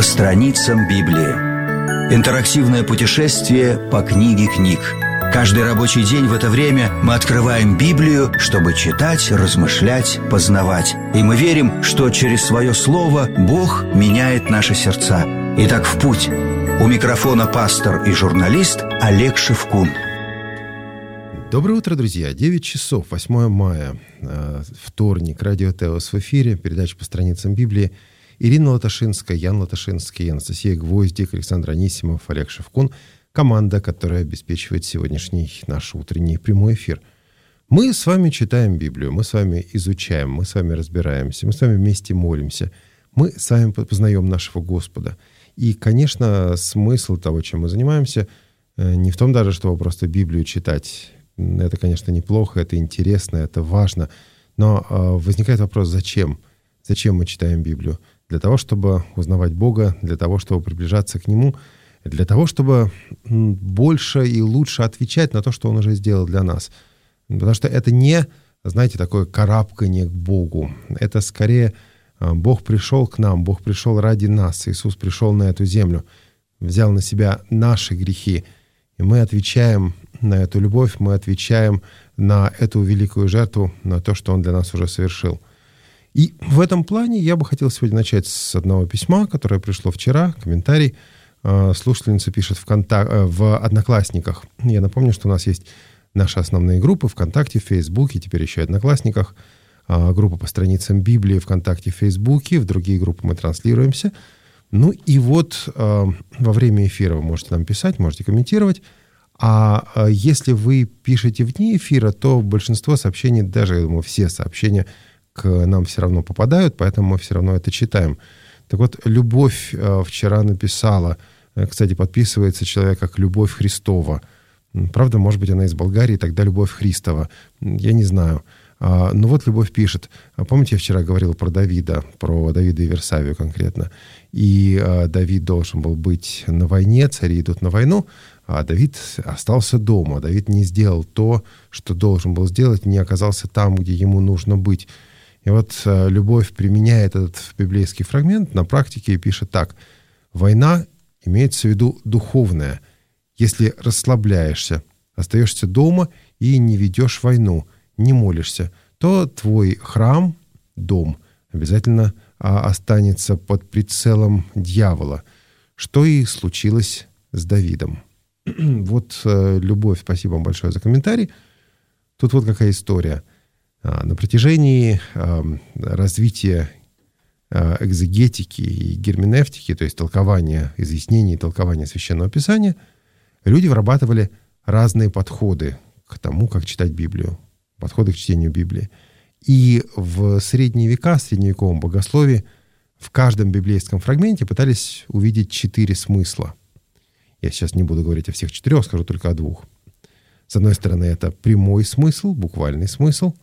По страницам Библии. Интерактивное путешествие по книге книг. Каждый рабочий день в это время мы открываем Библию, чтобы читать, размышлять, познавать. И мы верим, что через свое слово Бог меняет наши сердца. Итак, в путь. У микрофона пастор и журналист Олег Шевкун. Доброе утро, друзья. 9 часов, 8 мая, вторник, радио Теос в эфире, передача по страницам Библии. Ирина Латашинская, Ян Латашинский, Анастасия Гвоздик, Александр Анисимов, Олег Шевкун. Команда, которая обеспечивает сегодняшний наш утренний прямой эфир. Мы с вами читаем Библию, мы с вами изучаем, мы с вами разбираемся, мы с вами вместе молимся. Мы с вами познаем нашего Господа. И, конечно, смысл того, чем мы занимаемся, не в том даже, чтобы просто Библию читать. Это, конечно, неплохо, это интересно, это важно. Но возникает вопрос, зачем? Зачем мы читаем Библию? Для того, чтобы узнавать Бога, для того, чтобы приближаться к Нему, для того, чтобы больше и лучше отвечать на то, что Он уже сделал для нас. Потому что это не, знаете, такое карабкание к Богу. Это скорее Бог пришел к нам, Бог пришел ради нас. Иисус пришел на эту землю, взял на себя наши грехи. И мы отвечаем на эту любовь, мы отвечаем на эту великую жертву, на то, что Он для нас уже совершил. И в этом плане я бы хотел сегодня начать с одного письма, которое пришло вчера, комментарий. Слушательница пишет в Одноклассниках. Я напомню, что у нас есть наши основные группы ВКонтакте, в Фейсбуке, теперь еще и Одноклассниках. Группа по страницам Библии ВКонтакте, в Фейсбуке. В другие группы мы транслируемся. Ну и вот во время эфира вы можете нам писать, можете комментировать. А если вы пишете вне эфира, то большинство сообщений, даже, я думаю, все сообщения к нам все равно попадают, поэтому мы все равно это читаем. Так вот, Любовь вчера написала, кстати, подписывается человек как Любовь Христова. Правда, может быть, она из Болгарии, тогда Любовь Христова. Я не знаю. Но вот Любовь пишет. Помните, я вчера говорил про Давида и Версавию конкретно. И Давид должен был быть на войне, цари идут на войну, а Давид остался дома. Давид не сделал то, что должен был сделать, не оказался там, где ему нужно быть. И вот Любовь применяет этот библейский фрагмент на практике и пишет так. Война имеется в виду духовная. Если расслабляешься, остаешься дома и не ведешь войну, не молишься, то твой храм, дом, обязательно останется под прицелом дьявола, что и случилось с Давидом. Вот, Любовь, спасибо вам большое за комментарий. Тут вот какая история. На протяжении развития экзегетики и герменевтики, то есть толкования, изъяснения и толкования Священного Писания, люди вырабатывали разные подходы к тому, как читать Библию, подходы к чтению Библии. И в средние века, в средневековом богословии, в каждом библейском фрагменте пытались увидеть 4 смысла. Я сейчас не буду говорить о всех 4, скажу только о 2. С одной стороны, это прямой смысл, буквальный смысл,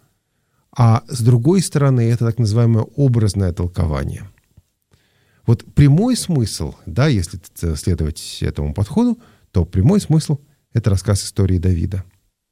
а с другой стороны, это так называемое образное толкование. Вот прямой смысл, да, если следовать этому подходу, то прямой смысл — это рассказ истории Давида.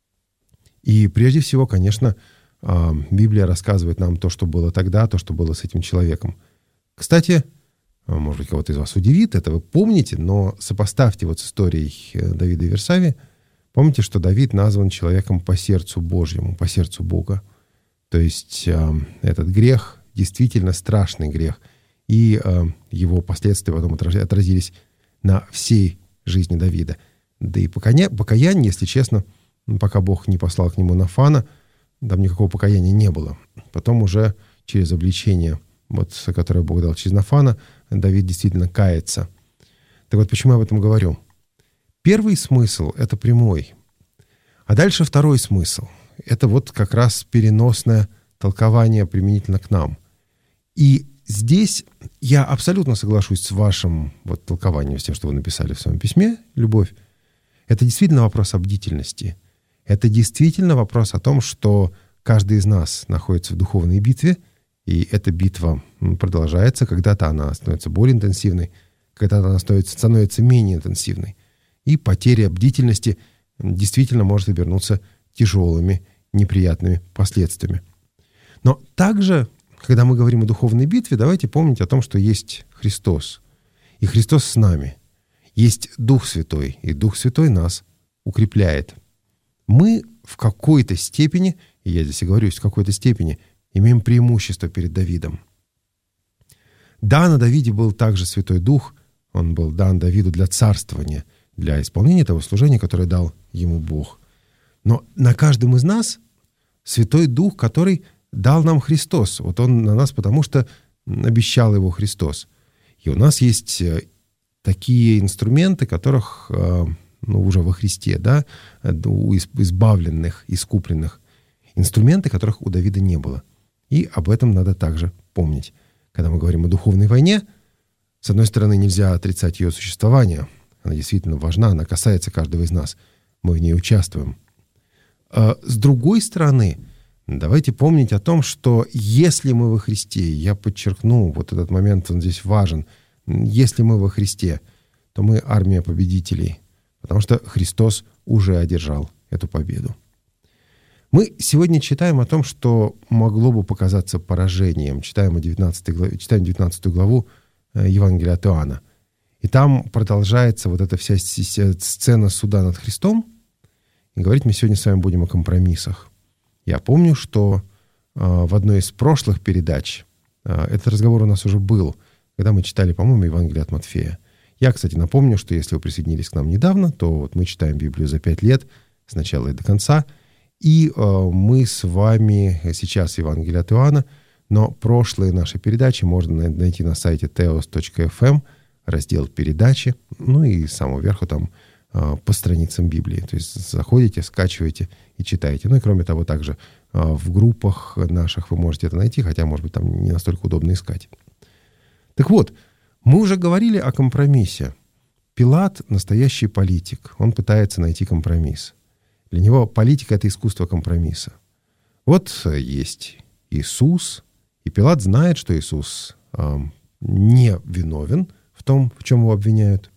И прежде всего, конечно, Библия рассказывает нам то, что было тогда, то, что было с этим человеком. Кстати, может быть, кого-то из вас удивит, это вы помните, но сопоставьте вот с историей Давида и Версавии. Помните, что Давид назван человеком по сердцу Божьему, по сердцу Бога. То есть этот грех действительно страшный грех. И его последствия потом отразились на всей жизни Давида. Да и покаяние, если честно, пока Бог не послал к нему Нафана, там никакого покаяния не было. Потом уже через обличение, вот, которое Бог дал через Нафана, Давид действительно кается. Так вот, почему я об этом говорю? Первый смысл — это прямой. А дальше второй смысл. Это вот как раз переносное толкование применительно к нам. И здесь я абсолютно соглашусь с вашим вот толкованием, с тем, что вы написали в своем письме, Любовь. Это действительно вопрос о бдительности. Это действительно вопрос о том, что каждый из нас находится в духовной битве, и эта битва продолжается. Когда-то она становится более интенсивной, когда-то она становится менее интенсивной. И потеря бдительности действительно может обернуться тяжелыми, неприятными последствиями. Но также, когда мы говорим о духовной битве, давайте помнить о том, что есть Христос. И Христос с нами. Есть Дух Святой, и Дух Святой нас укрепляет. Мы в какой-то степени, и я здесь и говорю, в какой-то степени, имеем преимущество перед Давидом. Да, на Давиде был также Святой Дух, он был дан Давиду для царствования, для исполнения того служения, которое дал ему Бог. Но на каждом из нас Святой Дух, который дал нам Христос. Вот Он на нас, потому что обещал Его Христос. И у нас есть такие инструменты, которых уже во Христе, да, у избавленных, искупленных. Инструменты, которых у Давида не было. И об этом надо также помнить. Когда мы говорим о духовной войне, с одной стороны, нельзя отрицать ее существование. Она действительно важна, она касается каждого из нас. Мы в ней участвуем. А с другой стороны, давайте помнить о том, что если мы во Христе, я подчеркну, вот этот момент, он здесь важен, если мы во Христе, то мы армия победителей, потому что Христос уже одержал эту победу. Мы сегодня читаем о том, что могло бы показаться поражением. Читаем 19 главу Евангелия от Иоанна. И там продолжается вот эта вся сцена суда над Христом. И говорить мы сегодня с вами будем о компромиссах. Я помню, что в одной из прошлых передач этот разговор у нас уже был, когда мы читали, по-моему, Евангелие от Матфея. Я, кстати, напомню, что если вы присоединились к нам недавно, то вот мы читаем Библию за 5 лет, с начала и до конца. И мы с вами сейчас Евангелие от Иоанна, но прошлые наши передачи можно найти на сайте teos.fm, раздел «Передачи», ну и с самого верху там по страницам Библии. То есть заходите, скачиваете и читаете. Ну и кроме того, также в группах наших вы можете это найти, хотя, может быть, там не настолько удобно искать. Так вот, мы уже говорили о компромиссе. Пилат — настоящий политик. Он пытается найти компромисс. Для него политика — это искусство компромисса. Вот есть Иисус, и Пилат знает, что Иисус не виновен в том, в чем его обвиняют.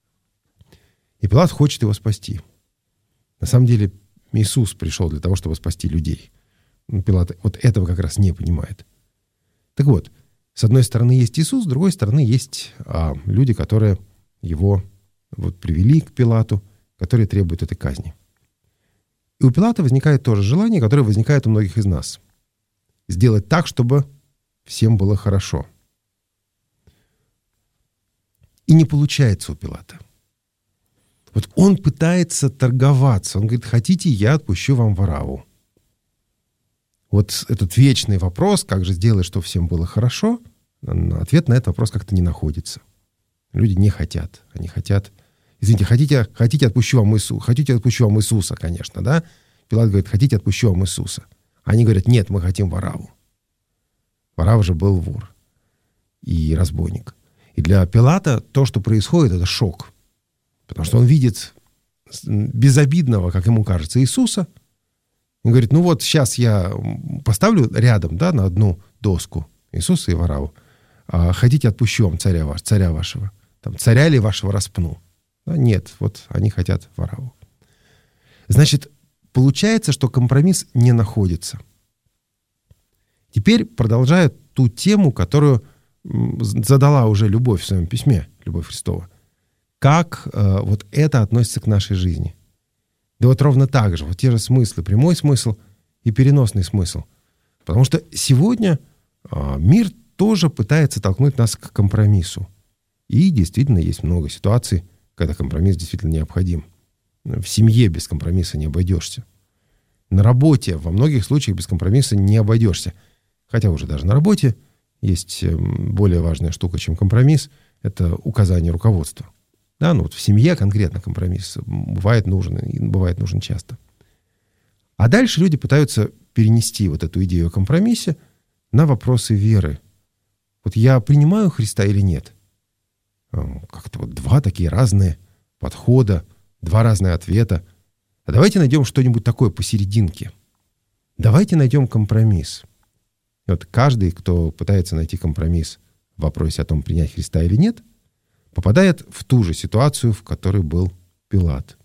И Пилат хочет его спасти. На самом деле Иисус пришел для того, чтобы спасти людей. Но Пилат вот этого как раз не понимает. Так вот, с одной стороны есть Иисус, с другой стороны есть люди, которые его вот привели к Пилату, которые требуют этой казни. И у Пилата возникает тоже желание, которое возникает у многих из нас. Сделать так, чтобы всем было хорошо. И не получается у Пилата. Вот он пытается торговаться. Он говорит: хотите, я отпущу вам Варавву. Вот этот вечный вопрос, как же сделать, чтобы всем было хорошо, ответ на этот вопрос как-то не находится. Люди не хотят. Они хотят... Извините, хотите, отпущу вам Иисуса. Хотите, отпущу вам Иисуса, конечно, да? Пилат говорит: хотите, отпущу вам Иисуса. Они говорят: нет, мы хотим Варавву. Варавва же был вор и разбойник. И для Пилата то, что происходит, это шок. Потому что он видит безобидного, как ему кажется, Иисуса. Он говорит: ну вот сейчас я поставлю рядом, да, на одну доску Иисуса и Варавву. Хотите, отпущу вам царя вашего. Там, царя ли вашего распну? Нет, вот они хотят Варавву. Значит, получается, что компромисс не находится. Теперь продолжаю ту тему, которую задала уже Любовь в своем письме, Любовь Христова. Как вот это относится к нашей жизни? Да вот ровно так же, вот те же смыслы, прямой смысл и переносный смысл. Потому что сегодня мир тоже пытается толкнуть нас к компромиссу. И действительно есть много ситуаций, когда компромисс действительно необходим. В семье без компромисса не обойдешься. На работе во многих случаях без компромисса не обойдешься. Хотя уже даже на работе есть более важная штука, чем компромисс. Это указание руководства. Да, ну вот в семье конкретно компромисс бывает нужен, и бывает нужен часто. А дальше люди пытаются перенести вот эту идею о компромиссе на вопросы веры. Вот я принимаю Христа или нет? Как-то вот два такие разные подхода, два разных ответа. А давайте найдем что-нибудь такое посерединке. Давайте найдем компромисс. И вот каждый, кто пытается найти компромисс в вопросе о том, принять Христа или нет, попадает в ту же ситуацию, в которой был Пилат.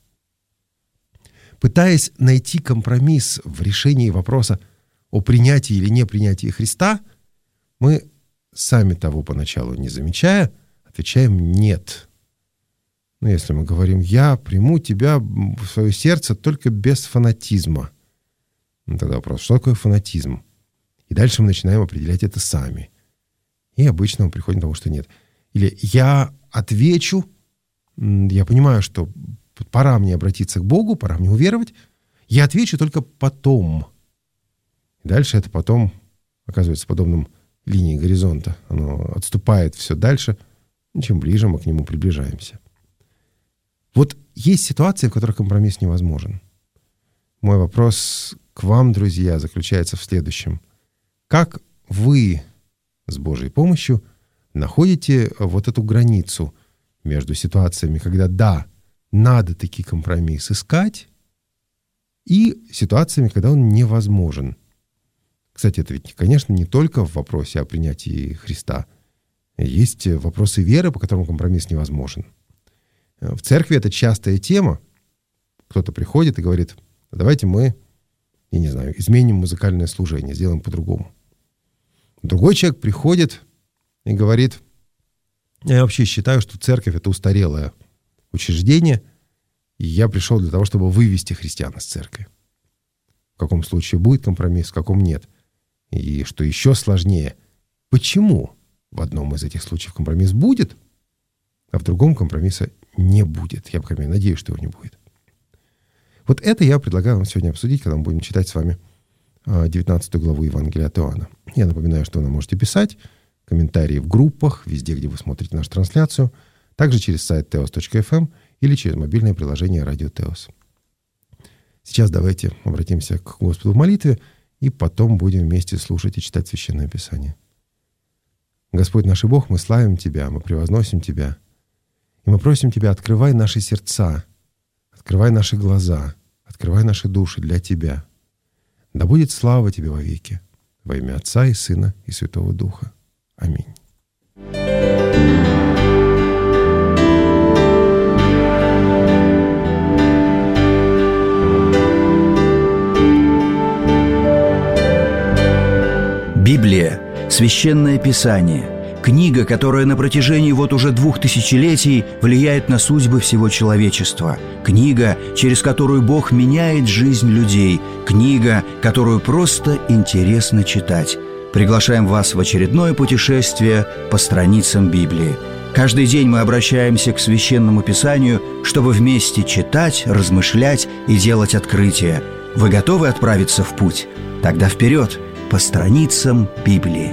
Пытаясь найти компромисс в решении вопроса о принятии или не принятии Христа, мы, сами того поначалу не замечая, отвечаем «нет». Если мы говорим «я приму тебя в свое сердце только без фанатизма», тогда вопрос, что такое фанатизм? И дальше мы начинаем определять это сами. И обычно мы приходим к тому, что нет. Или «я отвечу», я понимаю, что пора мне обратиться к Богу, пора мне уверовать, я отвечу только потом. И дальше это потом оказывается подобным линии горизонта. Оно отступает все дальше, чем ближе мы к нему приближаемся. Вот есть ситуации, в которых компромисс невозможен. Мой вопрос к вам, друзья, заключается в следующем. Как вы с Божьей помощью находите вот эту границу между ситуациями, когда да, надо таки компромисс искать, и ситуациями, когда он невозможен? Кстати, это ведь, конечно, не только в вопросе о принятии Христа. Есть вопросы веры, по которым компромисс невозможен. В церкви это частая тема. Кто-то приходит и говорит: давайте мы, изменим музыкальное служение, сделаем по-другому. Другой человек приходит и говорит: я вообще считаю, что церковь — это устарелое учреждение, и я пришел для того, чтобы вывести христиан из церкви. В каком случае будет компромисс, в каком нет. И что еще сложнее, почему в одном из этих случаев компромисс будет, а в другом компромисса не будет. Я, по крайней мере, надеюсь, что его не будет. Вот это я предлагаю вам сегодня обсудить, когда мы будем читать с вами 19 главу Евангелия от Иоанна. Я напоминаю, что вы нам можете писать комментарии в группах, везде, где вы смотрите нашу трансляцию, также через сайт teos.fm или через мобильное приложение «Радио Теос». Сейчас давайте обратимся к Господу в молитве, и потом будем вместе слушать и читать Священное Писание. Господь наш и Бог, мы славим Тебя, мы превозносим Тебя, и мы просим Тебя: открывай наши сердца, открывай наши глаза, открывай наши души для Тебя. Да будет слава Тебе вовеки, во имя Отца и Сына и Святого Духа. Аминь. Библия – Священное Писание, книга, которая на протяжении уже 2000 летий влияет на судьбы всего человечества, книга, через которую Бог меняет жизнь людей, книга, которую просто интересно читать. Приглашаем вас в очередное путешествие по страницам Библии. Каждый день мы обращаемся к Священному Писанию, чтобы вместе читать, размышлять и делать открытия. Вы готовы отправиться в путь? Тогда вперед, по страницам Библии.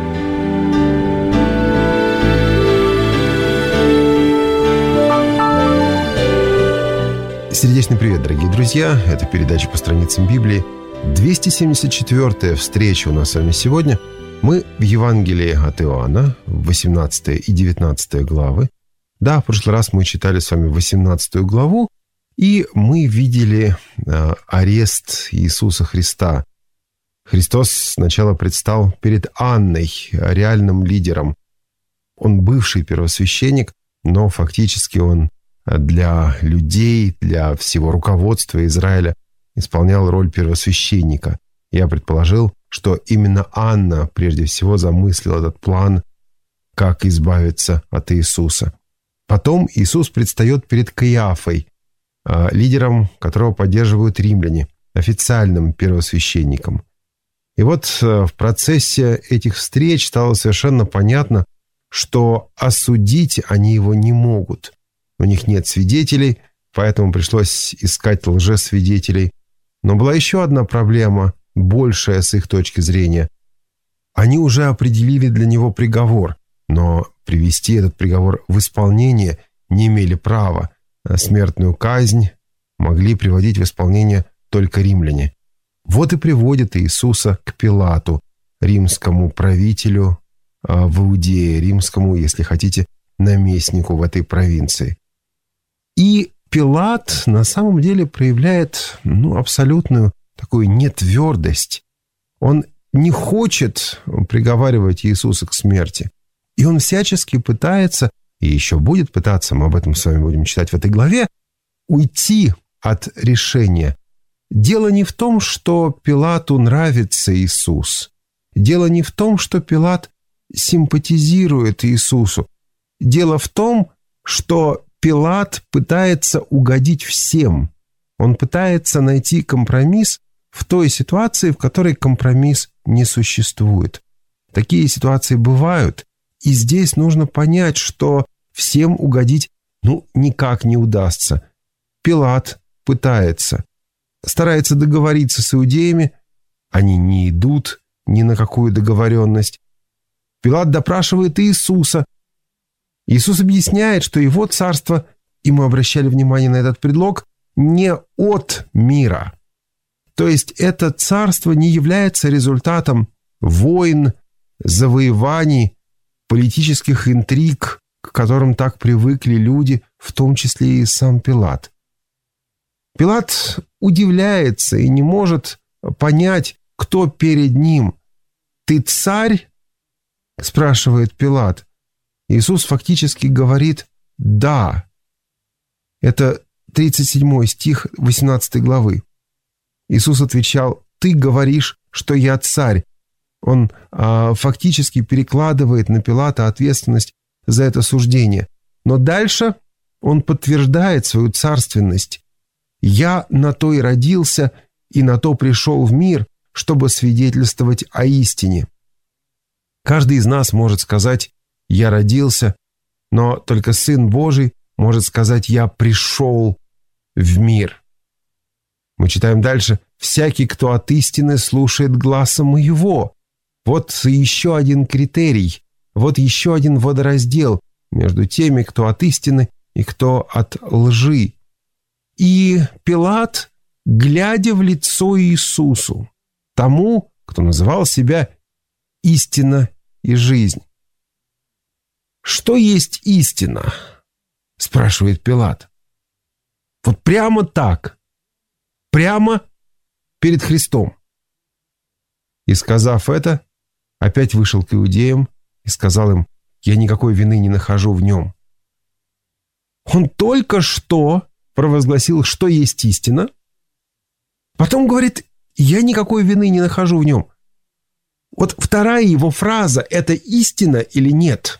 Сердечный привет, дорогие друзья. Это передача «По страницам Библии». 274-я встреча у нас с вами сегодня. Мы в Евангелии от Иоанна, 18 и 19 главы. Да, в прошлый раз мы читали с вами 18 главу, и мы видели арест Иисуса Христа. Христос сначала предстал перед Анной, реальным лидером. Он бывший первосвященник, но фактически он для людей, для всего руководства Израиля исполнял роль первосвященника. Я предположил, что именно Анна прежде всего замыслила этот план, как избавиться от Иисуса. Потом Иисус предстает перед Каиафой, лидером которого поддерживают римляне, официальным первосвященником. И вот в процессе этих встреч стало совершенно понятно, что осудить они его не могут. У них нет свидетелей, поэтому пришлось искать лжесвидетелей. Но была еще одна проблема, большая с их точки зрения. Они уже определили для него приговор, но привести этот приговор в исполнение не имели права. Смертную казнь могли приводить в исполнение только римляне. Вот и приводят Иисуса к Пилату, римскому правителю в Иудее, римскому, если хотите, наместнику в этой провинции. И Пилат на самом деле проявляет абсолютную такую нетвердость. Он не хочет приговаривать Иисуса к смерти. И он всячески пытается, и еще будет пытаться, мы об этом с вами будем читать в этой главе, уйти от решения. Дело не в том, что Пилату нравится Иисус. Дело не в том, что Пилат симпатизирует Иисусу. дело в том, что Пилат пытается угодить всем. Он пытается найти компромисс в той ситуации, в которой компромисс не существует. Такие ситуации бывают, и здесь нужно понять, что всем угодить никак не удастся. Пилат пытается, старается договориться с иудеями, они не идут ни на какую договоренность. Пилат допрашивает Иисуса. Иисус объясняет, что его царство, и мы обращали внимание на этот предлог, не от мира. То есть это царство не является результатом войн, завоеваний, политических интриг, к которым так привыкли люди, в том числе и сам Пилат. Пилат удивляется и не может понять, кто перед ним. «Ты царь?» – спрашивает Пилат. Иисус фактически говорит «да». Это 37 стих 18 главы. Иисус отвечал: «Ты говоришь, что я царь». Он фактически перекладывает на Пилата ответственность за это суждение. Но дальше он подтверждает свою царственность. «Я на то и родился, и на то пришел в мир, чтобы свидетельствовать о истине». Каждый из нас может сказать «я родился», но только Сын Божий может сказать «я пришел в мир». Мы читаем дальше: «Всякий, кто от истины слушает гласа моего». Вот еще один критерий, вот еще один водораздел между теми, кто от истины и кто от лжи. И Пилат, глядя в лицо Иисусу, тому, кто называл себя «истина и жизнь». «Что есть истина?» – спрашивает Пилат. Вот прямо так, прямо перед Христом. И, сказав это, опять вышел к иудеям и сказал им: «Я никакой вины не нахожу в нем». Он только что провозгласил, что есть истина, потом говорит: «Я никакой вины не нахожу в нем». Вот вторая его фраза – это истина или нет?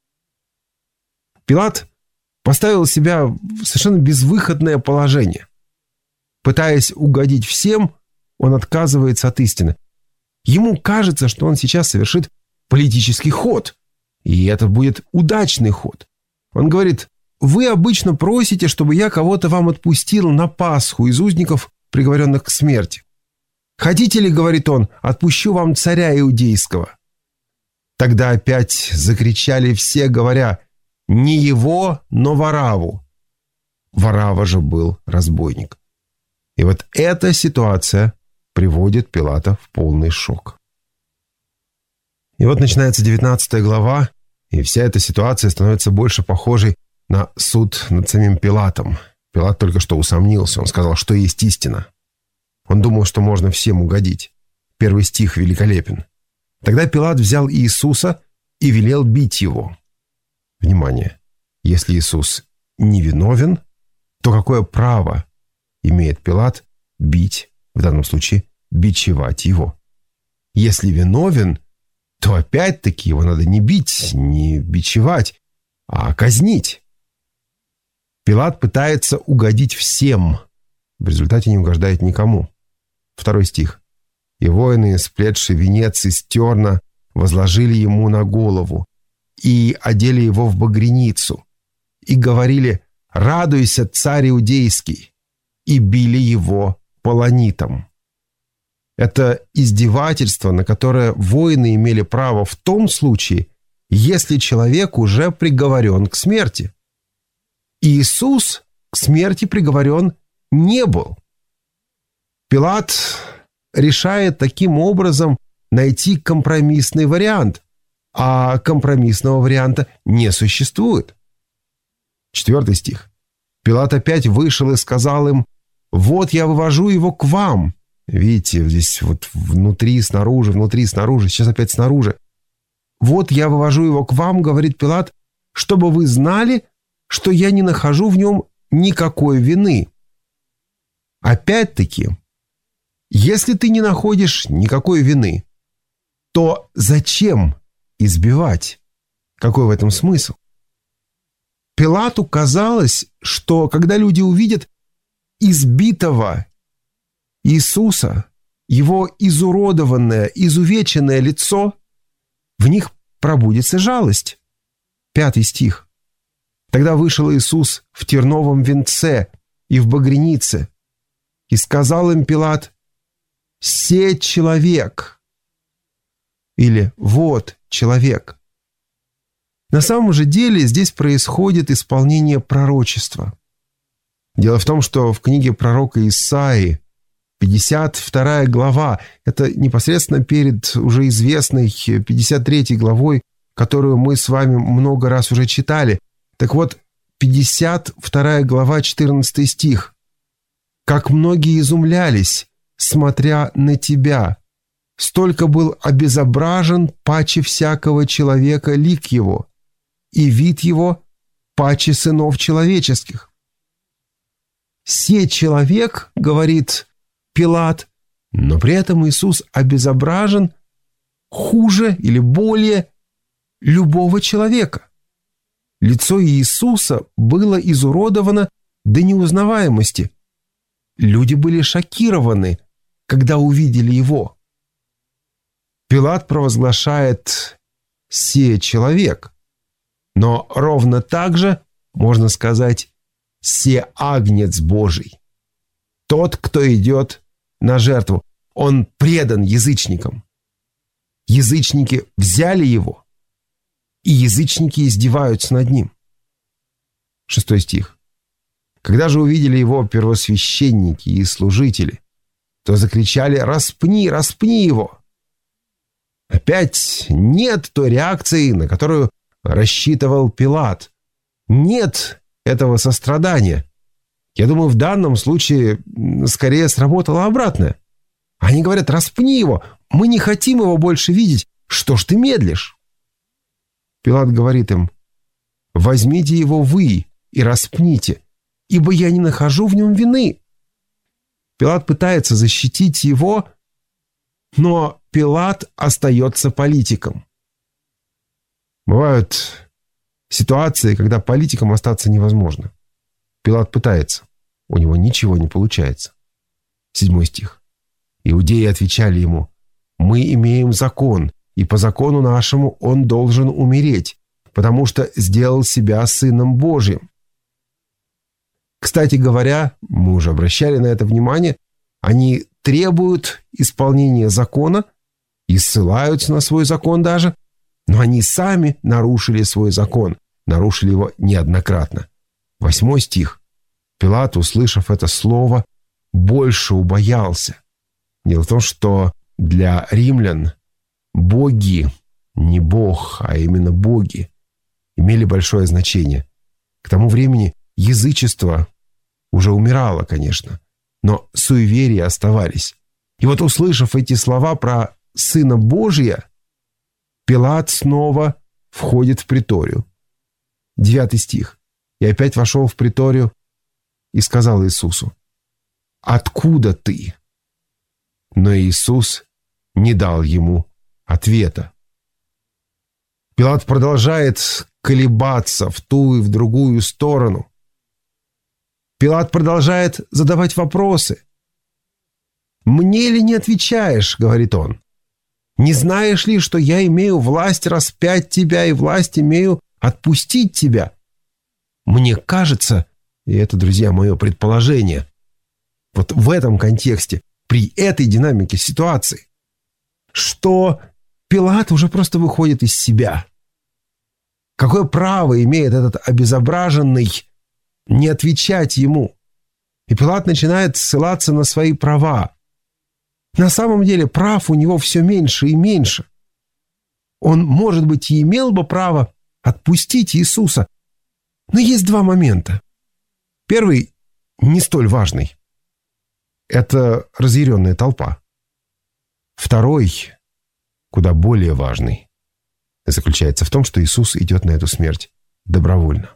Пилат поставил себя в совершенно безвыходное положение. Пытаясь угодить всем, он отказывается от истины. Ему кажется, что он сейчас совершит политический ход, и это будет удачный ход. Он говорит: «Вы обычно просите, чтобы я кого-то вам отпустил на Пасху из узников, приговоренных к смерти. Хотите ли, — говорит он, — отпущу вам царя иудейского?» Тогда опять закричали все, говоря: «Не его, но Варавву». Варавва же был разбойник. И вот эта ситуация приводит Пилата в полный шок. И вот начинается 19 глава, и вся эта ситуация становится больше похожей на суд над самим Пилатом. Пилат только что усомнился, он сказал, что есть истина. Он думал, что можно всем угодить. 1 стих великолепен. «Тогда Пилат взял Иисуса и велел бить его». Внимание! Если Иисус невиновен, то какое право имеет Пилат бить, в данном случае бичевать его? Если виновен, то опять-таки его надо не бить, не бичевать, а казнить. Пилат пытается угодить всем, в результате не угождает никому. 2 стих. «И воины, сплетши венец из терна, возложили ему на голову и одели его в багряницу, и говорили: „Радуйся, царь иудейский!“ и били его полонитом». Это издевательство, на которое воины имели право в том случае, если человек уже приговорен к смерти. Иисус к смерти приговорен не был. Пилат решает таким образом найти компромиссный вариант, а компромиссного варианта не существует. 4 стих. «Пилат опять вышел и сказал им: „Вот я вывожу его к вам“». Видите, здесь вот внутри, снаружи, сейчас опять снаружи. «Вот я вывожу его к вам, — говорит Пилат, — чтобы вы знали, что я не нахожу в нем никакой вины». Опять-таки, если ты не находишь никакой вины, то зачем избивать? Какой в этом смысл? Пилату казалось, что когда люди увидят избитого Иисуса, его изуродованное, изувеченное лицо, в них пробудится жалость. 5 стих. Тогда вышел Иисус в терновом венце и в багрянице, и сказал им Пилат: «Се человек» или «Вот человек». На самом же деле здесь происходит исполнение пророчества. Дело в том, что в книге пророка Исаии, 52 глава, это непосредственно перед уже известной 53 главой, которую мы с вами много раз уже читали. Так вот, 52 глава, 14 стих. «Как многие изумлялись, смотря на тебя, столько был обезображен паче всякого человека лик его, и вид его паче сынов человеческих». «Се человек, — говорит Пилат, — но при этом Иисус обезображен хуже или более любого человека. Лицо Иисуса было изуродовано до неузнаваемости. Люди были шокированы, когда увидели его. Пилат провозглашает «се человек», но ровно так же можно сказать «се агнец Божий». Тот, кто идет на жертву, он предан язычникам. Язычники взяли его, и язычники издеваются над ним. 6 стих. Когда же увидели его первосвященники и служители, то закричали: «Распни, распни его!» Опять нет той реакции, на которую рассчитывал Пилат. Нет этого сострадания. Я думаю, в данном случае скорее сработало обратное. Они говорят: «Распни его, мы не хотим его больше видеть, что ж ты медлишь?» Пилат говорит им: «Возьмите его вы и распните, ибо я не нахожу в нем вины». Пилат пытается защитить его, но Пилат остается политиком. Бывают ситуации, когда политикам остаться невозможно. Пилат пытается, у него ничего не получается. 7 стих. Иудеи отвечали ему: «Мы имеем закон, и по закону нашему он должен умереть, потому что сделал себя Сыном Божьим». Кстати говоря, мы уже обращали на это внимание, они требуют исполнения закона и ссылаются на свой закон даже, но они сами нарушили свой закон, нарушили его неоднократно. 8 стих. Пилат, услышав это слово, больше убоялся. Дело в том, что для римлян боги, не бог, а именно боги, имели большое значение. К тому времени язычество уже умирало, конечно, но суеверия оставались. И вот, услышав эти слова про Сына Божия, Пилат снова входит в приторию. 9 стих. «И опять вошел в приторию и сказал Иисусу: „Откуда ты?“ Но Иисус не дал ему ответа». Пилат продолжает колебаться в ту и в другую сторону. Пилат продолжает задавать вопросы. «Мне ли не отвечаешь?» — говорит он. «Не знаешь ли, что я имею власть распять тебя и власть имею отпустить тебя?» Мне кажется, и это, друзья, мое предположение, вот в этом контексте, при этой динамике ситуации, что Пилат уже просто выходит из себя. Какое право имеет этот обезображенный не отвечать ему? И Пилат начинает ссылаться на свои права. На самом деле прав у него все меньше и меньше. Он, может быть, и имел бы право отпустить Иисуса, но есть 2 момента. Первый не столь важный. Это разъяренная толпа. Второй, куда более важный, заключается в том, что Иисус идет на эту смерть добровольно.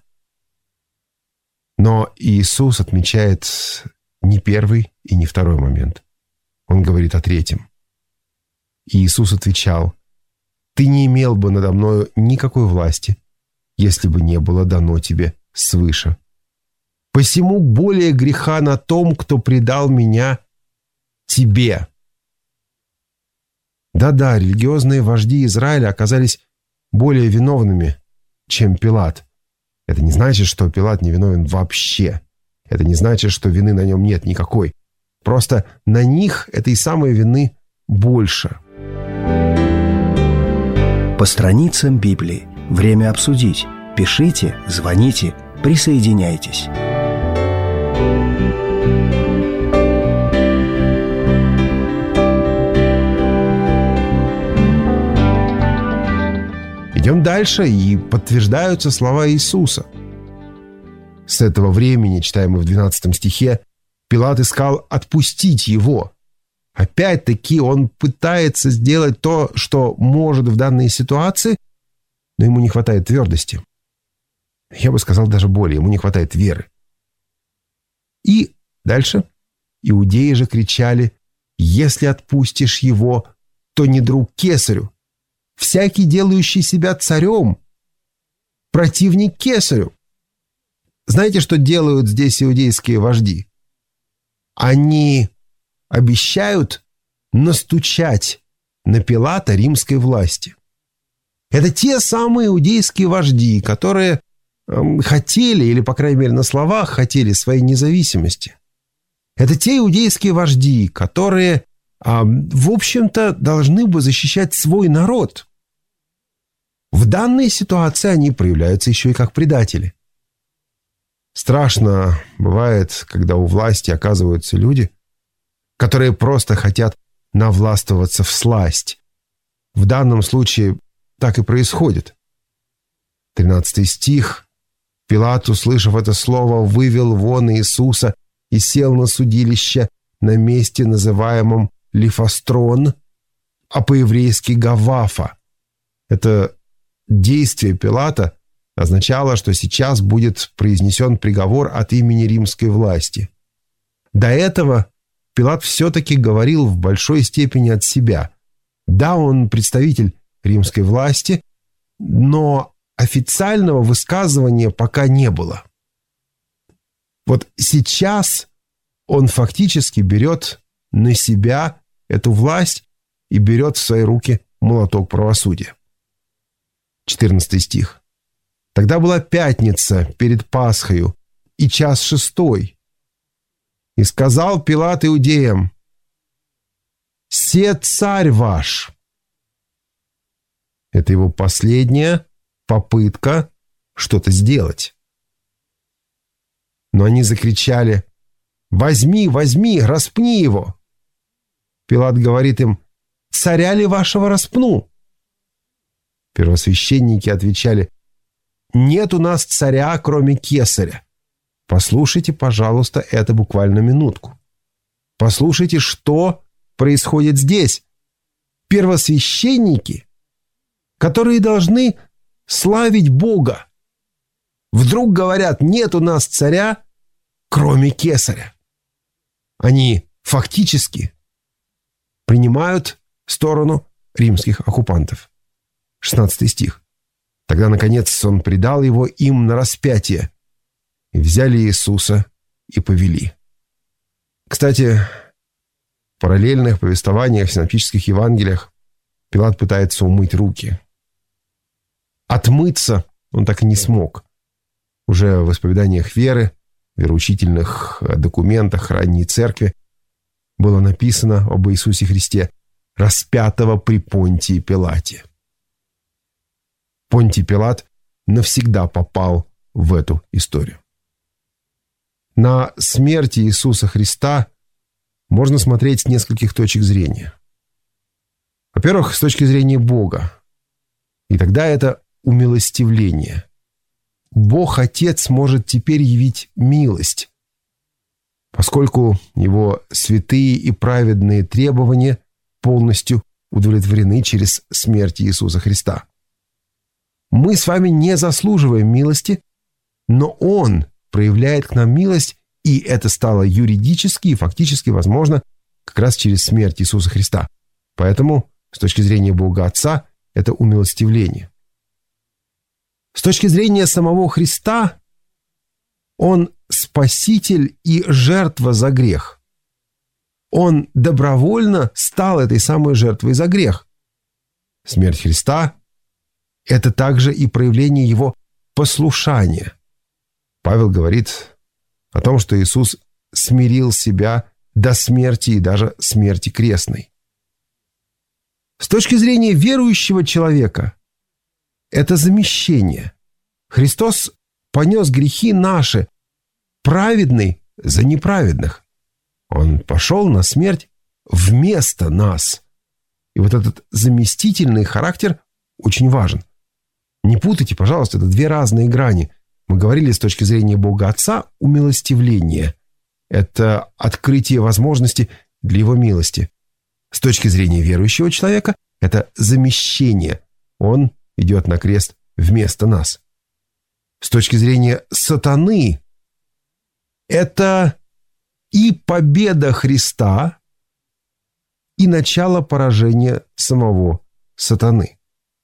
Но Иисус отмечает не первый и не второй момент. Он говорит о третьем. И Иисус отвечал: «Ты не имел бы надо мною никакой власти, если бы не было дано тебе свыше. Посему более греха на том, кто предал меня тебе». Да-да, религиозные вожди Израиля оказались более виновными, чем Пилат. Это не значит, что Пилат не виновен вообще. Это не значит, что вины на нем нет никакой. Просто на них этой самой вины больше. По страницам Библии. Время обсудить. Пишите, звоните, присоединяйтесь. Идем дальше, и подтверждаются слова Иисуса. С этого времени, читаем мы в 12 стихе, Пилат искал отпустить его. Опять-таки он пытается сделать то, что может в данной ситуации, но ему не хватает твердости. Я бы сказал даже более, ему не хватает веры. И дальше иудеи же кричали: «Если отпустишь его, то не друг кесарю. Всякий, делающий себя царем, противник кесарю». Знаете, что делают здесь иудейские вожди? Они обещают настучать на Пилата римской власти. Это те самые иудейские вожди, которые хотели, или, по крайней мере, на словах хотели своей независимости. Это те иудейские вожди, которые, в общем-то, должны бы защищать свой народ. В данной ситуации они проявляются еще и как предатели. Страшно бывает, когда у власти оказываются люди, которые просто хотят навластвоваться всласть. В данном случае так и происходит. 13 стих. «Пилат, услышав это слово, вывел вон Иисуса и сел на судилище на месте, называемом Лифострон, а по-еврейски Гавафа». Это действие Пилата означало, что сейчас будет произнесен приговор от имени римской власти. До этого Пилат все-таки говорил в большой степени от себя. Да, он представитель римской власти, но официального высказывания пока не было. Вот сейчас он фактически берет на себя эту власть и берет в свои руки молоток правосудия. 14 стих. «Тогда была пятница перед Пасхою, и 6:00. И сказал Пилат иудеям: „Се царь ваш“». Это его последняя попытка что-то сделать. Но они закричали: «Возьми, возьми, распни его». Пилат говорит им: «Царя ли вашего распну?» Первосвященники отвечали: «Нет у нас царя, кроме кесаря». Послушайте, пожалуйста, это буквально минутку. Послушайте, что происходит здесь. Первосвященники, которые должны славить Бога, вдруг говорят: «Нет у нас царя, кроме кесаря». Они фактически принимают сторону римских оккупантов. 16 стих. «Тогда, наконец, он предал его им на распятие, и взяли Иисуса и повели». Кстати, в параллельных повествованиях в синоптических Евангелиях Пилат пытается умыть руки. Отмыться он так и не смог. Уже в исповеданиях веры, вероучительных документах ранней церкви было написано об Иисусе Христе: «распятого при Понтии Пилате». Понтий Пилат навсегда попал в эту историю. На смерть Иисуса Христа можно смотреть с нескольких точек зрения. Во-первых, с точки зрения Бога. И тогда это умилостивление. Бог Отец может теперь явить милость, поскольку его святые и праведные требования полностью удовлетворены через смерть Иисуса Христа. Мы с вами не заслуживаем милости, но Он проявляет к нам милость, и это стало юридически и фактически возможно как раз через смерть Иисуса Христа. Поэтому, с точки зрения Бога Отца, это умилостивление. С точки зрения самого Христа, Он спаситель и жертва за грех. Он добровольно стал этой самой жертвой за грех. Смерть Христа – это также и проявление Его послушания. Павел говорит о том, что Иисус смирил себя до смерти и даже смерти крестной. С точки зрения верующего человека, это замещение. Христос понес грехи наши, праведный за неправедных. Он пошел на смерть вместо нас. И вот этот заместительный характер очень важен. Не путайте, пожалуйста, это две разные грани. Мы говорили с точки зрения Бога Отца умилостивление. Это открытие возможности для Его милости. С точки зрения верующего человека это замещение. Он идет на крест вместо нас. С точки зрения сатаны это и победа Христа, и начало поражения самого сатаны.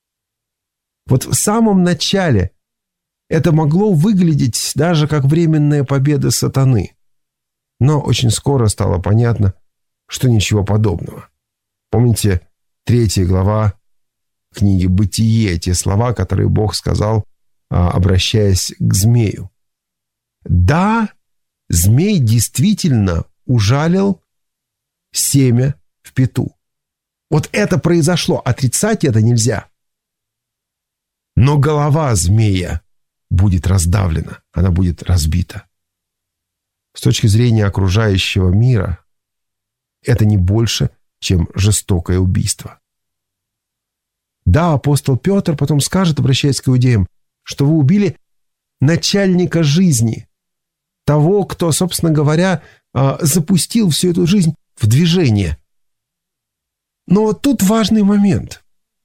Вот в самом начале это могло выглядеть даже как временная победа сатаны. Но очень скоро стало понятно, что ничего подобного. Помните 3 глава книги «Бытие», те слова, которые Бог сказал, обращаясь к змею. Да, змей действительно ужалил семя в пету. Вот это произошло, отрицать это нельзя. Но голова змея будет раздавлена, она будет разбита. С точки зрения окружающего мира, это не больше, чем жестокое убийство. Да, апостол Петр потом скажет, обращаясь к иудеям, что вы убили начальника жизни, того, кто, собственно говоря, запустил всю эту жизнь в движение. Но вот тут важный момент.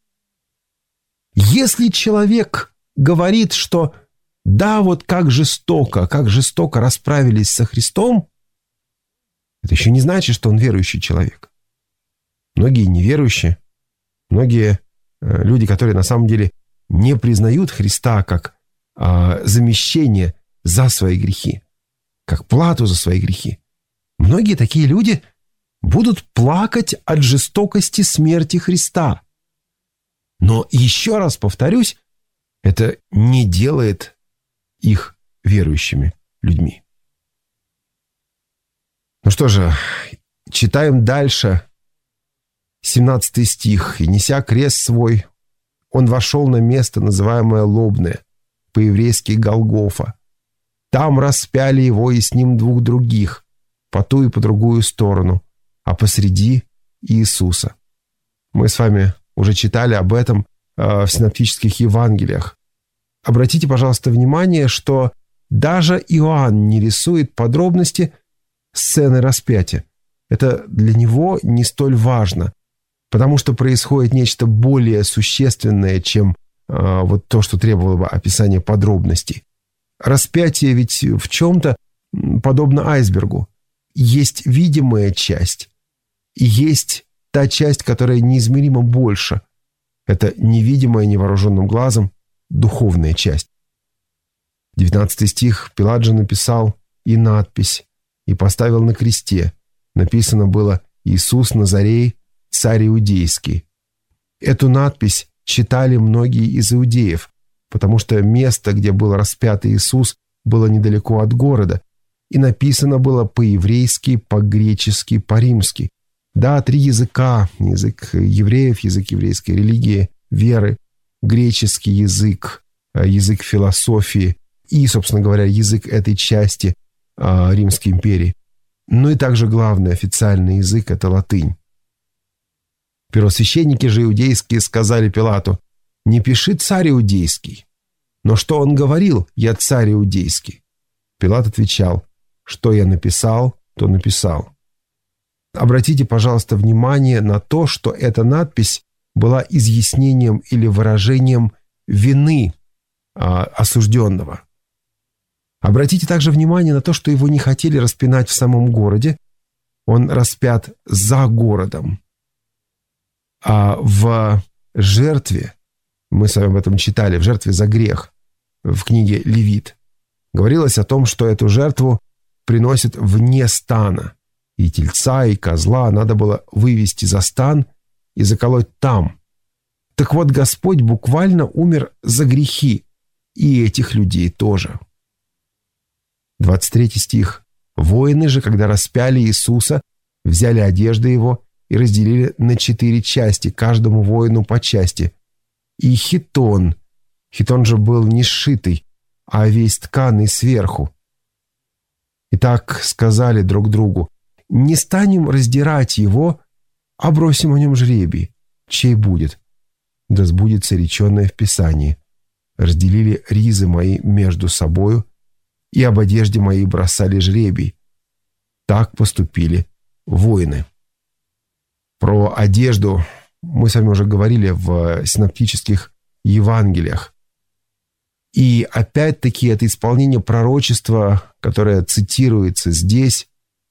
Если человек говорит, что да, вот как жестоко расправились со Христом, это еще не значит, что он верующий человек. Многие неверующие, многие люди, которые на самом деле не признают Христа как замещение за свои грехи, как плату за свои грехи. Многие такие люди будут плакать от жестокости смерти Христа. Но еще раз повторюсь, это не делает их верующими людьми. Ну что же, читаем дальше. 17 стих. «И, неся крест свой, он вошел на место, называемое Лобное, по-еврейски Голгофа. Там распяли его и с ним 2 других, по ту и по другую сторону, а посреди Иисуса». Мы с вами уже читали об этом в синоптических Евангелиях. Обратите, пожалуйста, внимание, что даже Иоанн не рисует подробности сцены распятия. Это для него не столь важно, потому что происходит нечто более существенное, чем вот то, что требовало бы описания подробностей. Распятие ведь в чем-то подобно айсбергу. Есть видимая часть, и есть та часть, которая неизмеримо больше. Это невидимая невооруженным глазом духовная часть. 19 стих. Пилат же написал и надпись, и поставил на кресте. Написано было «Иисус Назарей, царь иудейский». Эту надпись читали многие из иудеев, потому что место, где был распят Иисус, было недалеко от города, и написано было по-еврейски, по-гречески, по-римски. Да, 3 языка: язык евреев, язык еврейской религии, веры, греческий язык, язык философии и, собственно говоря, язык этой части Римской империи. Ну и также главный официальный язык – это латынь. Первосвященники же иудейские сказали Пилату: «Не пиши царь иудейский». Но что он говорил: «Я царь иудейский». Пилат отвечал: «Что я написал, то написал». Обратите, пожалуйста, внимание на то, что эта надпись была изъяснением или выражением вины осужденного. Обратите также внимание на то, что его не хотели распинать в самом городе. Он распят за городом. А в жертве, мы с вами об этом читали, в жертве за грех, в книге Левит, Говорилось о том, что эту жертву приносят вне стана. И тельца, и козла надо было вывести за стан и заколоть там. Так вот, Господь буквально умер за грехи, и этих людей тоже. 23 стих. «Воины же, когда распяли Иисуса, взяли одежды его и разделили на 4 части, каждому воину по части. И хитон же был не сшитый, а весь тканый сверху. И так сказали друг другу: не станем раздирать его, а бросим о нем жребий, чей будет. Да сбудется реченное в Писании: разделили ризы мои между собою, и об одежде моей бросали жребий. Так поступили воины». Про одежду мы с вами уже говорили в синоптических Евангелиях. И опять-таки это исполнение пророчества, которое цитируется здесь.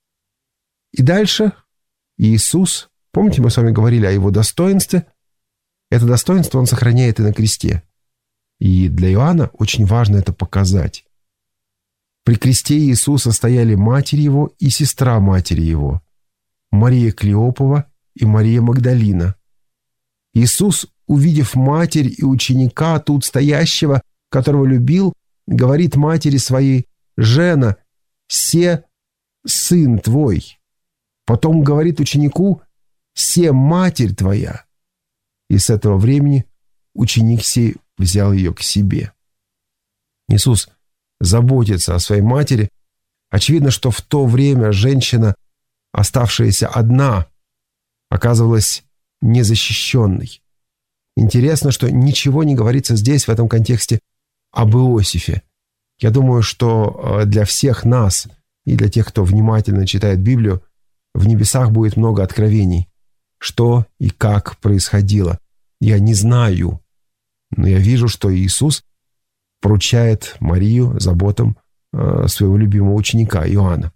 И дальше Иисус, помните, мы с вами говорили о его достоинстве, это достоинство он сохраняет и на кресте. И для Иоанна очень важно это показать. При кресте Иисуса стояли матерь его и сестра матери его, Мария Клеопова и Мария Магдалина. Иисус, увидев матерь и ученика тут стоящего, которого любил, говорит матери своей: «Жена, се сын твой». Потом говорит ученику: «Се матерь твоя». И с этого времени ученик сей взял ее к себе. Иисус заботится о своей матери. Очевидно, что в то время женщина, оставшаяся одна, оказывалась незащищенной. Интересно, что ничего не говорится здесь, в этом контексте, об Иосифе. Я думаю, что для всех нас и для тех, кто внимательно читает Библию, в небесах будет много откровений, что и как происходило. Я не знаю, но я вижу, что Иисус поручает Марию заботам своего любимого ученика Иоанна.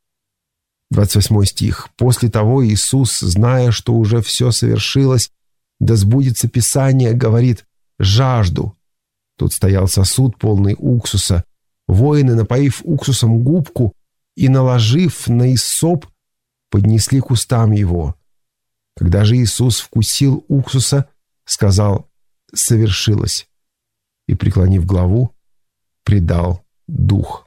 28 стих. «После того Иисус, зная, что уже все совершилось, да сбудется Писание, говорит: жажду». Тут стоял сосуд, полный уксуса. Воины, напоив уксусом губку и наложив на иссоп, поднесли к устам его. Когда же Иисус вкусил уксуса, сказал: «Совершилось», и, преклонив главу, предал дух.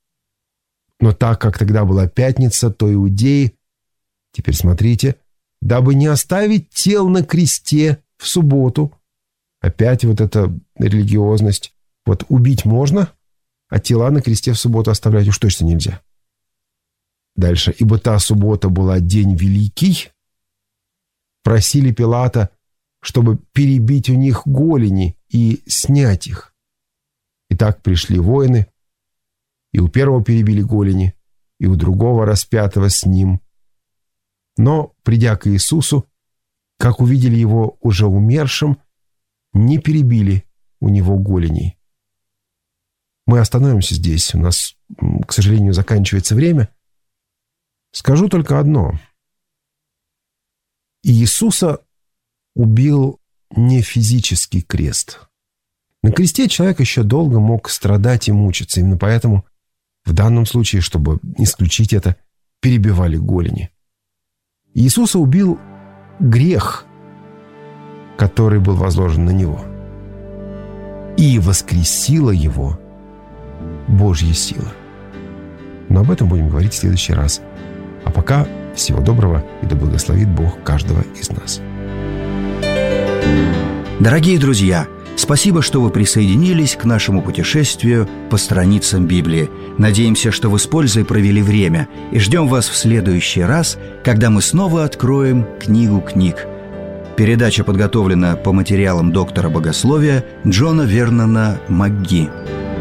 Но так как тогда была пятница, то иудеи, теперь смотрите, дабы не оставить тел на кресте в субботу, опять вот эта религиозность, вот убить можно, а тела на кресте в субботу оставлять уж точно нельзя. Дальше. «Ибо та суббота была день великий, просили Пилата, чтобы перебить у них голени и снять их. И так пришли воины, и у первого перебили голени, и у другого распятого с ним. Но, придя к Иисусу, как увидели его уже умершим, не перебили у него голеней». Мы остановимся здесь. У нас, к сожалению, заканчивается время. Скажу только одно. Иисуса убил не физический крест. На кресте человек еще долго мог страдать и мучиться. Именно поэтому в данном случае, чтобы исключить это, перебивали голени. Иисуса убил грех, который был возложен на него. И воскресила его Божья сила. Но об этом будем говорить в следующий раз. А пока всего доброго, и да благословит Бог каждого из нас. Дорогие друзья, спасибо, что вы присоединились к нашему путешествию по страницам Библии. Надеемся, что вы с пользой провели время, и ждем вас в следующий раз, когда мы снова откроем книгу книг. Передача подготовлена по материалам доктора богословия Джона Вернона МакГи.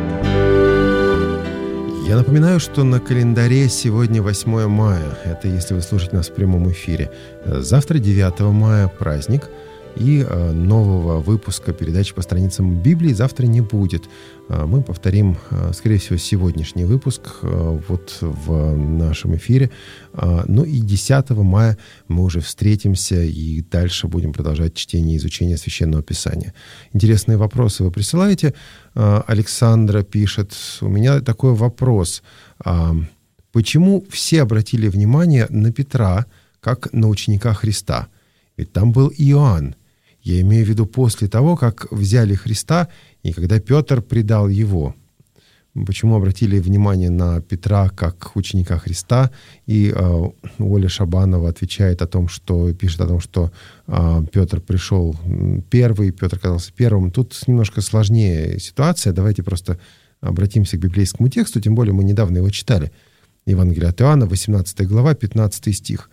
Я напоминаю, что на календаре сегодня 8 мая. Это если вы слушаете нас в прямом эфире. Завтра 9 мая праздник. И нового выпуска передачи по страницам Библии завтра не будет. Мы повторим, скорее всего, сегодняшний выпуск вот в нашем эфире. Ну и 10 мая мы уже встретимся и дальше будем продолжать чтение и изучение Священного Писания. Интересные вопросы вы присылаете. Александра пишет: у меня такой вопрос. Почему все обратили внимание на Петра как на ученика Христа? Ведь там был Иоанн. Я имею в виду после того, как взяли Христа, и когда Петр предал его. Почему обратили внимание на Петра как ученика Христа? И Оля Шабанова отвечает пишет о том, что Петр пришел первый, Петр оказался первым. Тут немножко сложнее ситуация. Давайте просто обратимся к библейскому тексту, тем более мы недавно его читали. Евангелие от Иоанна, 18 глава, 15 стих.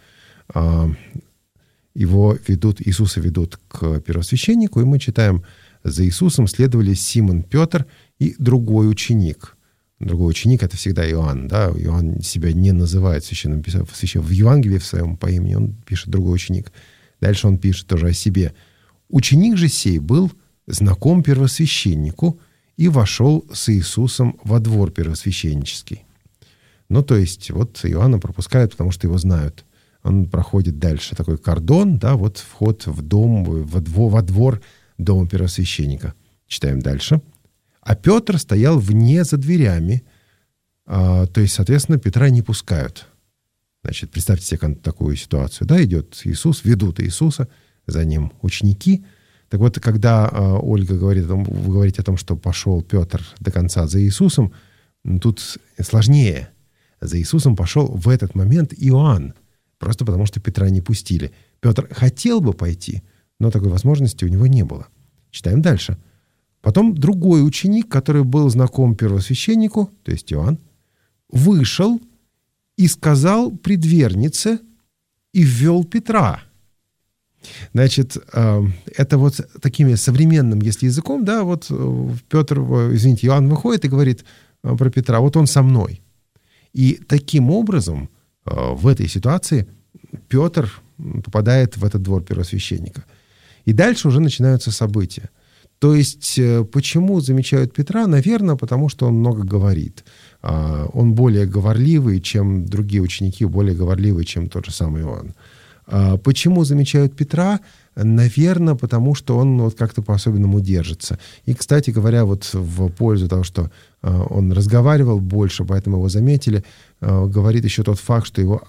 Иисуса ведут к первосвященнику, и мы читаем: «За Иисусом следовали Симон Петр и другой ученик». Другой ученик — это всегда Иоанн. Да? Иоанн себя не называет в Священном Писании. В Евангелии в своем по имени он пишет «другой ученик». Дальше он пишет тоже о себе. «Ученик же сей был знаком первосвященнику и вошел с Иисусом во двор первосвященнический». Ну, то есть, вот Иоанна пропускают, потому что его знают. Он проходит дальше. Такой кордон, да, вот вход в дом, во двор дома первосвященника. Читаем дальше. «А Петр стоял вне за дверями». То есть, соответственно, Петра не пускают. Значит, представьте себе такую ситуацию. Да, идет Иисус, ведут Иисуса, за ним ученики. Так вот, когда Ольга вы говорите о том, что пошел Петр до конца за Иисусом, тут сложнее. За Иисусом пошел в этот момент Иоанн. Просто потому, что Петра не пустили. Петр хотел бы пойти, но такой возможности у него не было. Читаем дальше. Потом другой ученик, который был знаком первосвященнику, то есть Иоанн, вышел и сказал предвернице и ввел Петра. Значит, это вот таким современным, если языком, да, вот Иоанн выходит и говорит про Петра: вот он со мной. И таким образом в этой ситуации Петр попадает в этот двор первосвященника. И дальше уже начинаются события. То есть, почему замечают Петра? Наверное, потому что он много говорит. Он более говорливый, чем другие ученики, более говорливый, чем тот же самый Иоанн. Почему замечают Петра? Наверное, потому что он вот как-то по-особенному держится. И, кстати говоря, вот в пользу того, что он разговаривал больше, поэтому его заметили, говорит еще тот факт, что его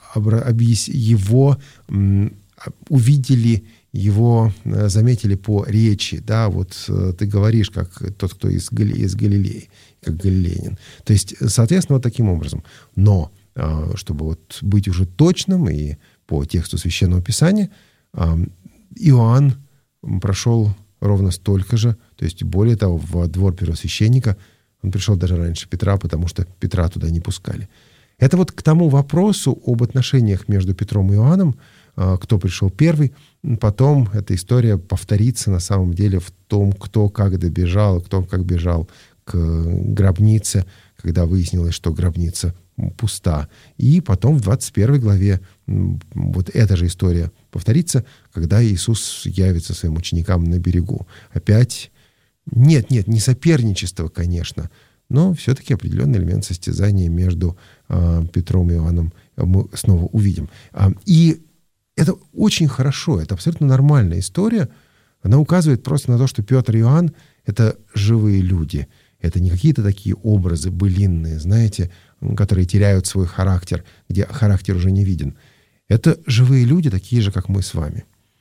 увидели, его заметили по речи. Да, вот ты говоришь, как тот, кто из Галилеи, как галилеянин. То есть, соответственно, вот таким образом. Но, чтобы вот быть уже точным и по тексту Священного Писания, Иоанн прошел ровно столько же, то есть более того, во двор первосвященника он пришел даже раньше Петра, потому что Петра туда не пускали. Это вот к тому вопросу об отношениях между Петром и Иоанном, кто пришел первый. Потом эта история повторится на самом деле в том, кто как добежал, кто как бежал к гробнице, когда выяснилось, что гробница пуста. И потом в 21 главе вот эта же история повторится, когда Иисус явится своим ученикам на берегу. Опять не соперничество, конечно, но все-таки определенный элемент состязания между Петром и Иоанном мы снова увидим. И это очень хорошо, это абсолютно нормальная история. Она указывает просто на то, что Петр и Иоанн — это живые люди. Это не какие-то такие образы былинные, знаете, которые теряют свой характер, где характер уже не виден. Это живые люди, такие же, как мы с вами.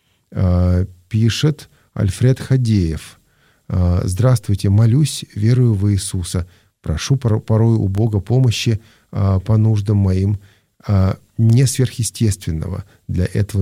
Пишет Альфред Хадеев. «Здравствуйте, молюсь, верую в Иисуса. Прошу порой у Бога помощи по нуждам моим, не сверхъестественного для этого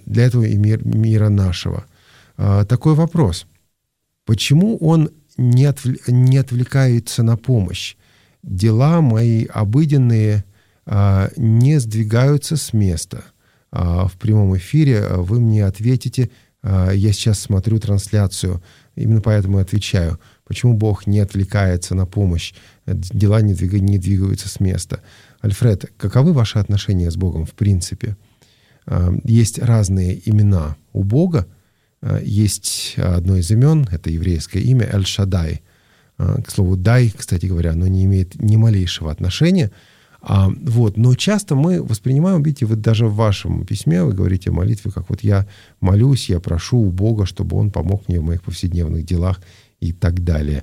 мира нашего». Такой вопрос. Почему он не отвлекается на помощь? Дела мои обыденные не сдвигаются с места. В прямом эфире вы мне ответите, я сейчас смотрю трансляцию, именно поэтому отвечаю. Почему Бог не отвлекается на помощь? Дела не двигаются с места. Альфред, каковы ваши отношения с Богом в принципе? Есть разные имена у Бога. есть одно из имен, это еврейское имя Эль-Шаддай. К слову, «дай», кстати говоря, оно не имеет ни малейшего отношения. Но часто мы воспринимаем, видите, вы даже в вашем письме, вы говорите о молитве, как вот я молюсь, я прошу у Бога, чтобы Он помог мне в моих повседневных делах и так далее.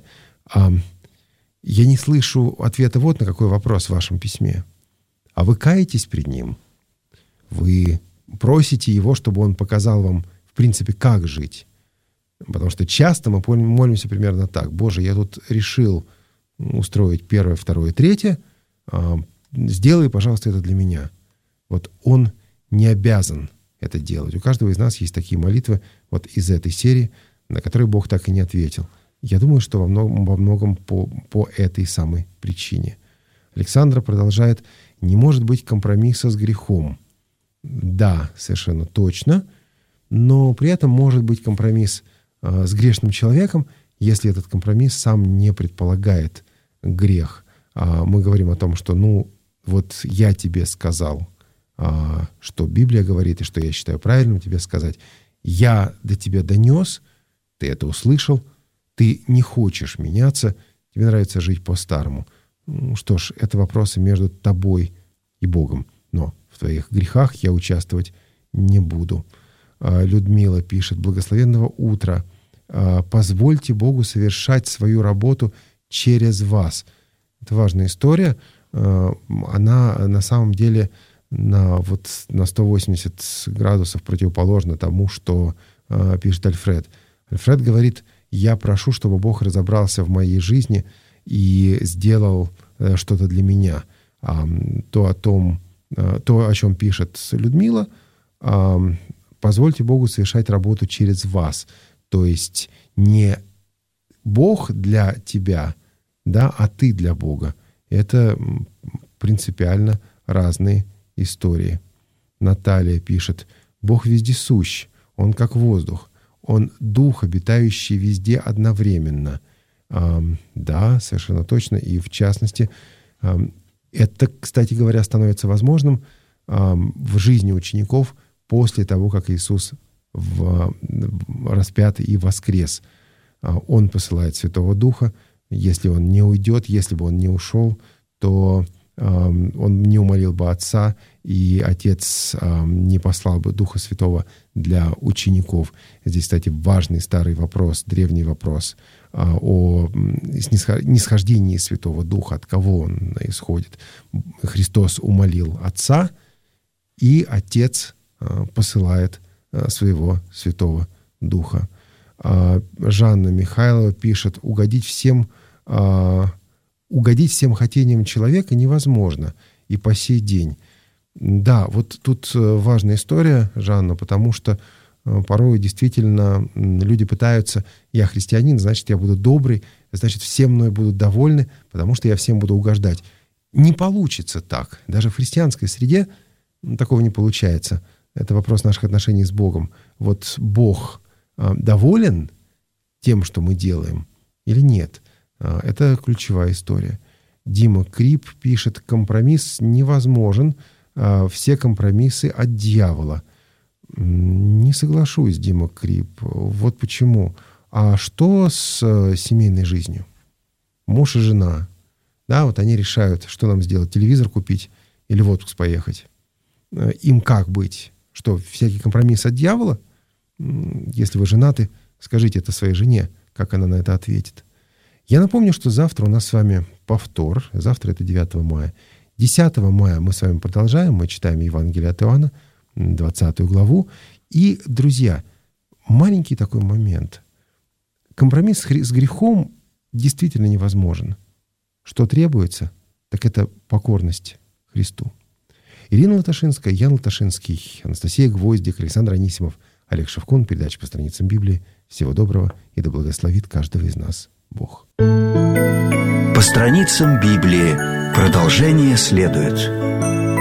Я не слышу ответа вот на какой вопрос в вашем письме. А вы каетесь пред Ним? Вы просите Его, чтобы Он показал вам, в принципе, как жить? Потому что часто мы молимся примерно так. «Боже, я тут решил устроить первое, второе, третье. Сделай, пожалуйста, это для меня». Вот Он не обязан это делать. У каждого из нас есть такие молитвы вот из этой серии, на которые Бог так и не ответил. Я думаю, что во многом по этой самой причине. Александра продолжает: «Не может быть компромисса с грехом». Да, совершенно точно, но при этом может быть компромисс с грешным человеком, если этот компромисс сам не предполагает грех. Мы говорим о том, что, вот я тебе сказал, что Библия говорит, и что я считаю правильным тебе сказать. Я до тебя донес, ты это услышал, ты не хочешь меняться, тебе нравится жить по-старому. Что ж, это вопросы между тобой и Богом. Но в твоих грехах я участвовать не буду. Людмила пишет: «Благословенного утра. Позвольте Богу совершать свою работу через вас». Это важная история. Она на самом деле на 180 градусов противоположна тому, что пишет Альфред. Альфред говорит: «Я прошу, чтобы Бог разобрался в моей жизни и сделал что-то для меня». То, о чем пишет Людмила: «Позвольте Богу совершать работу через вас». То есть не Бог для тебя, да, а ты для Бога. Это принципиально разные истории. Наталья пишет: «Бог вездесущ, Он как воздух, Он дух, обитающий везде одновременно». Да, совершенно точно. И в частности, это, кстати говоря, становится возможным в жизни учеников после того, как Иисус распят и воскрес. Он посылает Святого Духа. Если Он не уйдет, если бы Он не ушел, то Он не умолил бы Отца, и Отец не послал бы Духа Святого для учеников. Здесь, кстати, важный старый вопрос, древний вопрос о нисхождении Святого Духа, от кого Он исходит. Христос умолил Отца, и Отец посылает своего Святого Духа. Жанна Михайлова пишет: угодить всем хотениям человека невозможно и по сей день. Да, вот тут важная история, Жанна, потому что порой действительно люди пытаются: я христианин, значит, я буду добрый, значит, все мной будут довольны, потому что я всем буду угождать. Не получится так. Даже в христианской среде такого не получается. Это вопрос наших отношений с Богом. Вот Бог доволен тем, что мы делаем, или нет? Это ключевая история. Дима Крип пишет: компромисс невозможен, все компромиссы от дьявола. Не соглашусь, Дима Крип. Вот почему. А что с семейной жизнью? Муж и жена. Да, вот они решают, что нам сделать: телевизор купить или в отпуск поехать. Им как быть? Что, всякий компромисс от дьявола? Если вы женаты, скажите это своей жене, как она на это ответит. Я напомню, что завтра у нас с вами повтор. Завтра это 9 мая. 10 мая мы с вами продолжаем. Мы читаем Евангелие от Иоанна, 20 главу. И, друзья, маленький такой момент. Компромисс с грехом действительно невозможен. Что требуется, так это покорность Христу. Ирина Латашинская, Ян Латашинский, Анастасия Гвоздик, Александр Анисимов, Олег Шевкун. Передача по страницам Библии. Всего доброго, и да благословит каждого из нас Бог. По страницам Библии. Продолжение следует.